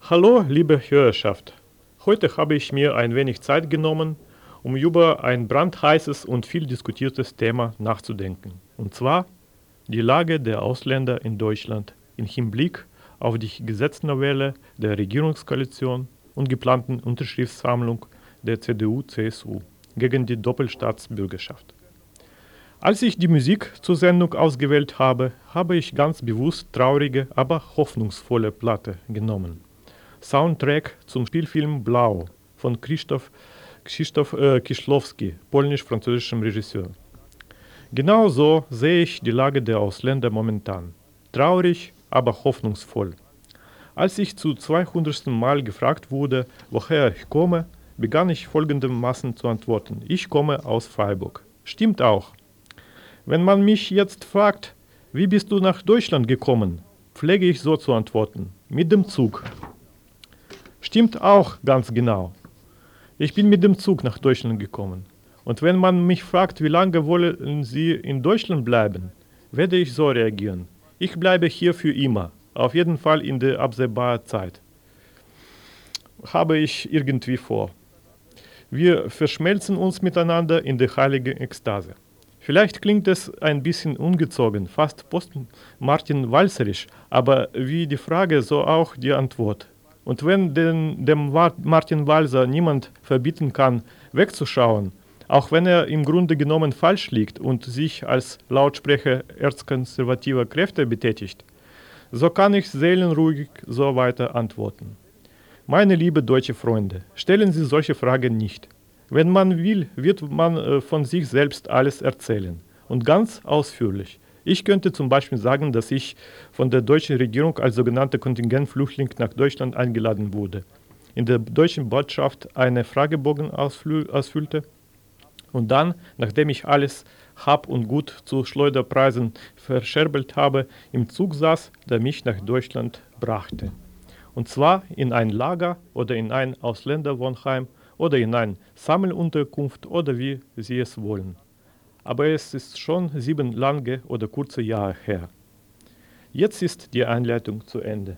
Hallo, liebe Hörerschaft. Heute habe ich mir ein wenig Zeit genommen, um über ein brandheißes und viel diskutiertes Thema nachzudenken. Und zwar die Lage der Ausländer in Deutschland im Hinblick auf die Gesetznovelle der Regierungskoalition und geplanten Unterschriftssammlung der CDU-CSU gegen die Doppelstaatsbürgerschaft. Als ich die Musik zur Sendung ausgewählt habe, habe ich ganz bewusst traurige, aber hoffnungsvolle Platte genommen. Soundtrack zum Spielfilm Blau von Krzysztof Kieślowski, polnisch-französischem Regisseur. Genau so sehe ich die Lage der Ausländer momentan. Traurig, aber hoffnungsvoll. Als ich zu 200. Mal gefragt wurde, woher ich komme, begann ich folgendermaßen zu antworten. Ich komme aus Freiburg. Stimmt auch. Wenn man mich jetzt fragt, wie bist du nach Deutschland gekommen, pflege ich so zu antworten. Mit dem Zug. Stimmt auch ganz genau. Ich bin mit dem Zug nach Deutschland gekommen. Und wenn man mich fragt, wie lange wollen Sie in Deutschland bleiben, werde ich so reagieren. Ich bleibe hier für immer. Auf jeden Fall in der absehbaren Zeit. Habe ich irgendwie vor. Wir verschmelzen uns miteinander in der heiligen Ekstase. Vielleicht klingt es ein bisschen ungezogen, fast post-Martin-Walserisch, aber wie die Frage, so auch die Antwort. Und wenn dem Martin Walser niemand verbieten kann, wegzuschauen, auch wenn er im Grunde genommen falsch liegt und sich als Lautsprecher erzkonservativer Kräfte betätigt, so kann ich seelenruhig so weiter antworten. Meine liebe deutsche Freunde, stellen Sie solche Fragen nicht. Wenn man will, wird man von sich selbst alles erzählen. Und ganz ausführlich. Ich könnte zum Beispiel sagen, dass ich von der deutschen Regierung als sogenannter Kontingentflüchtling nach Deutschland eingeladen wurde, in der deutschen Botschaft einen Fragebogen ausfüllte und dann, nachdem ich alles Hab und Gut zu Schleuderpreisen verscherbelt habe, im Zug saß, der mich nach Deutschland brachte. Und zwar in ein Lager oder in ein Ausländerwohnheim oder in eine Sammelunterkunft oder wie Sie es wollen. Aber es ist schon 7 lange oder kurze Jahre her. Jetzt ist die Einleitung zu Ende.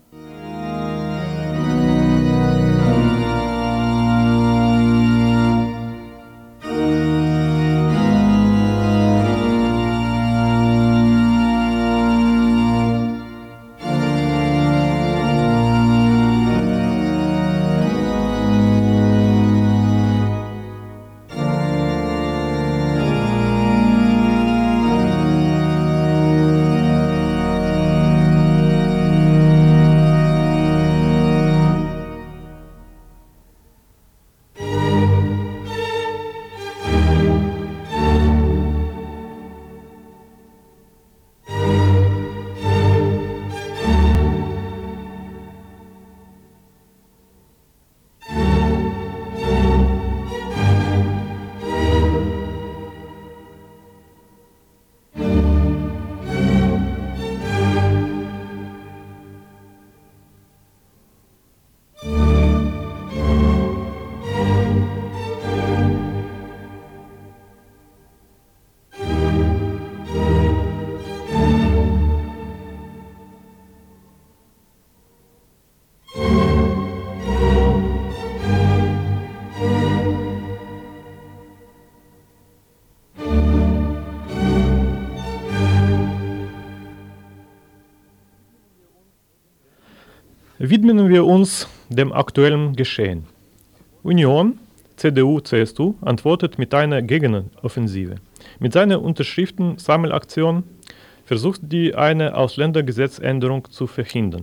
Widmen wir uns dem aktuellen Geschehen. Union, CDU, CSU antwortet mit einer Gegenoffensive. Mit seiner Unterschriftensammelaktion versucht die eine Ausländergesetzänderung zu verhindern.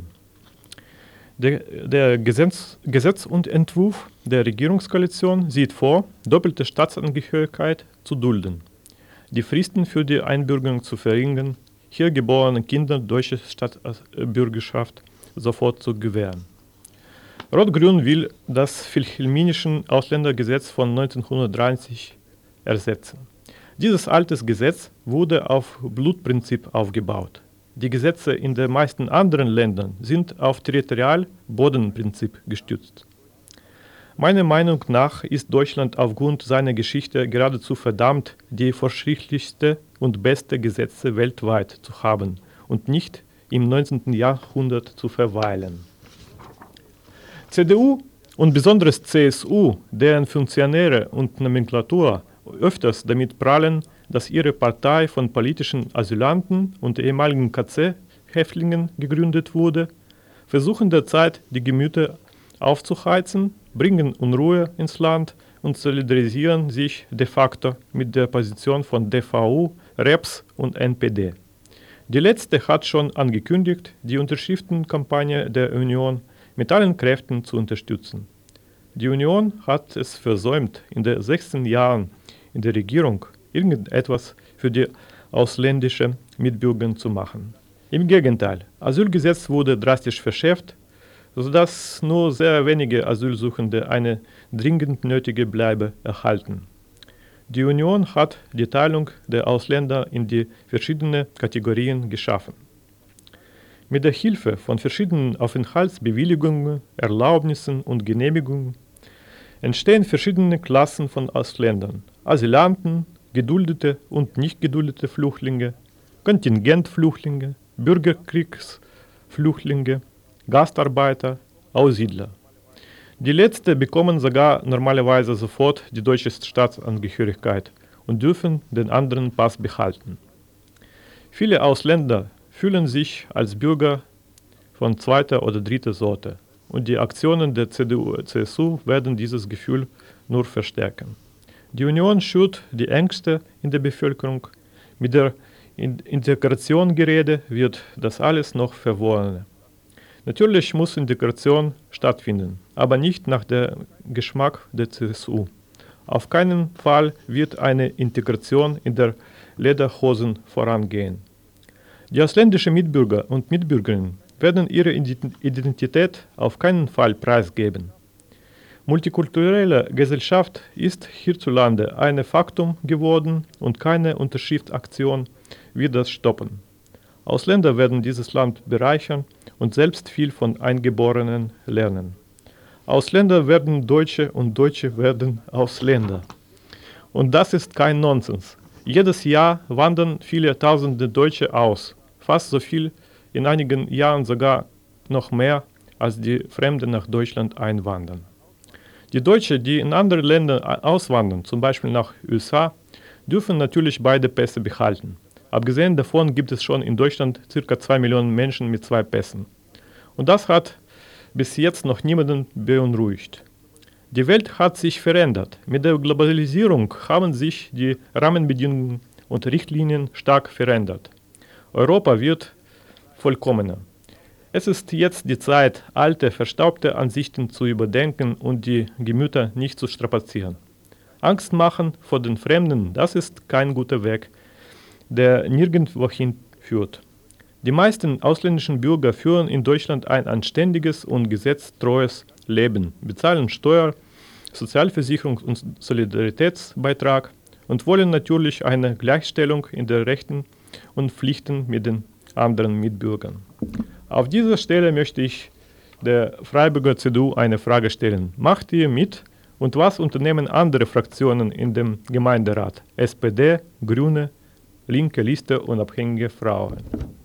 Der Gesetzentwurf der Regierungskoalition sieht vor, doppelte Staatsangehörigkeit zu dulden, die Fristen für die Einbürgerung zu verringern, hier geborenen Kindern deutsche Staatsbürgerschaft sofort zu gewähren. Rot-Grün will das Wilhelminische Ausländergesetz von 1930 ersetzen. Dieses alte Gesetz wurde auf Blutprinzip aufgebaut. Die Gesetze in den meisten anderen Ländern sind auf Territorial-Bodenprinzip gestützt. Meiner Meinung nach ist Deutschland aufgrund seiner Geschichte geradezu verdammt, die fortschrittlichste und beste Gesetze weltweit zu haben und nicht im 19. Jahrhundert zu verweilen. CDU und besonders CSU, deren Funktionäre und Nomenklatur öfters damit prahlen, dass ihre Partei von politischen Asylanten und ehemaligen KZ-Häftlingen gegründet wurde, versuchen derzeit die Gemüter aufzuheizen, bringen Unruhe ins Land und solidarisieren sich de facto mit der Position von DVU, REPS und NPD. Die letzte hat schon angekündigt, die Unterschriftenkampagne der Union mit allen Kräften zu unterstützen. Die Union hat es versäumt, in den 16 Jahren in der Regierung irgendetwas für die ausländischen Mitbürger zu machen. Im Gegenteil, Asylgesetz wurde drastisch verschärft, sodass nur sehr wenige Asylsuchende eine dringend nötige Bleibe erhalten. Die Union hat die Teilung der Ausländer in die verschiedenen Kategorien geschaffen. Mit der Hilfe von verschiedenen Aufenthaltsbewilligungen, Erlaubnissen und Genehmigungen entstehen verschiedene Klassen von Ausländern: Asylanten, geduldete und nicht geduldete Flüchtlinge, Kontingentflüchtlinge, Bürgerkriegsflüchtlinge, Gastarbeiter, Aussiedler. Die letzten bekommen sogar normalerweise sofort die deutsche Staatsangehörigkeit und dürfen den anderen Pass behalten. Viele Ausländer fühlen sich als Bürger von zweiter oder dritter Sorte und die Aktionen der CDU-CSU werden dieses Gefühl nur verstärken. Die Union schürt die Ängste in der Bevölkerung. Mit der Integrationsgerede wird das alles noch verworrener. Natürlich muss Integration stattfinden, aber nicht nach dem Geschmack der CSU. Auf keinen Fall wird eine Integration in der Lederhosen vorangehen. Die ausländischen Mitbürger und Mitbürgerinnen werden ihre Identität auf keinen Fall preisgeben. Multikulturelle Gesellschaft ist hierzulande ein Faktum geworden und keine Unterschriftsaktion wird das stoppen. Ausländer werden dieses Land bereichern und selbst viel von Eingeborenen lernen. Ausländer werden Deutsche und Deutsche werden Ausländer. Und das ist kein Nonsens. Jedes Jahr wandern viele tausende Deutsche aus, fast so viel, in einigen Jahren sogar noch mehr, als die Fremden nach Deutschland einwandern. Die Deutschen, die in andere Länder auswandern, zum Beispiel nach USA, dürfen natürlich beide Pässe behalten. Abgesehen davon gibt es schon in Deutschland ca. 2 Millionen Menschen mit 2 Pässen. Und das hat bis jetzt noch niemanden beunruhigt. Die Welt hat sich verändert. Mit der Globalisierung haben sich die Rahmenbedingungen und Richtlinien stark verändert. Europa wird vollkommener. Es ist jetzt die Zeit, alte, verstaubte Ansichten zu überdenken und die Gemüter nicht zu strapazieren. Angst machen vor den Fremden, das ist kein guter Weg, der nirgendwohin führt. Die meisten ausländischen Bürger führen in Deutschland ein anständiges und gesetztreues Leben, bezahlen Steuer, Sozialversicherungs- und Solidaritätsbeitrag und wollen natürlich eine Gleichstellung in den Rechten und Pflichten mit den anderen Mitbürgern. Auf dieser Stelle möchte ich der Freiburger CDU eine Frage stellen. Macht ihr mit und was unternehmen andere Fraktionen in dem Gemeinderat? SPD, Grüne, Linke Liste, Unabhängige Frauen.